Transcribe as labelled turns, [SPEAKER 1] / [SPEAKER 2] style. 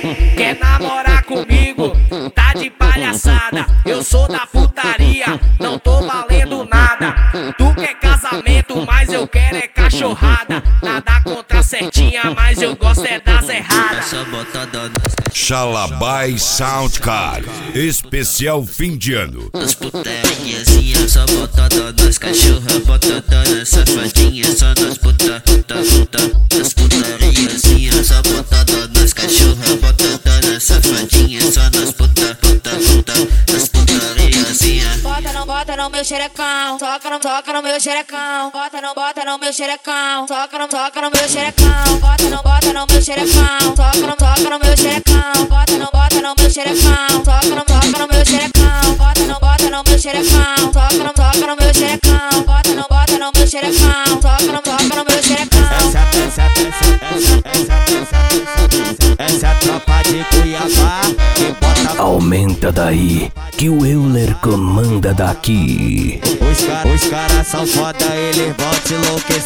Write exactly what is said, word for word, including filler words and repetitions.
[SPEAKER 1] Quer namorar comigo? Tá de palhaçada. Eu sou da putaria, não tô valendo nada. Tu quer casamento, mas eu quero é cachorrada. Nada contra a certinha, mas eu gosto é das erradas.
[SPEAKER 2] Xalabai Soundcard, especial fim de ano.
[SPEAKER 3] As putariazinhas, só botando nas cachorra, botando nas safadinhas, só nas puta, puta, puta. As putariazinhas, só botando nas cachorra, botando nas safadinhas, só nas puta, puta, puta. As putariazinhas.
[SPEAKER 4] Bota não, bota no meu xerecão, toca não, toca no meu xerecão. Bota não, bota no meu xerecão, toca não, toca no meu xerecão. Bota não, bota no meu xerecão, toca não, toca no meu xerecão. Bota não, bota no meu xerecão, toca não, toca no meu xerecão. Bota não, bota no meu xerecão, toca não, toca no meu xerecão. Bota não, bota no meu xerecão, toca não, toca no meu xerecão.
[SPEAKER 5] Essa, essa, essa, essa, essa, essa é a tropa de Cuiabá que bota.
[SPEAKER 6] Aumenta daí que o Euler comanda daqui.
[SPEAKER 5] Os caras, os caras são foda, eles vão te enlouquecer.